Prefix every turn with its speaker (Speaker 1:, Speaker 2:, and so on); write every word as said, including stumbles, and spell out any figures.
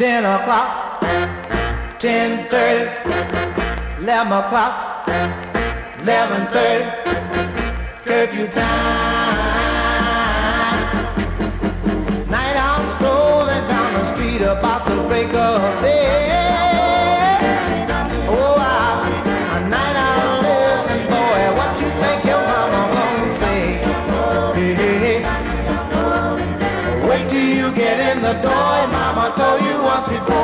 Speaker 1: ten o'clock, ten thirty, eleven o'clock, eleven thirty, curfew time. Night I'm strolling down the street about to break of day. Oh, I, a night I listen, boy, what you think your mama gonna say? Hey, hey, hey. Wait till you get in the door, mama told you once before.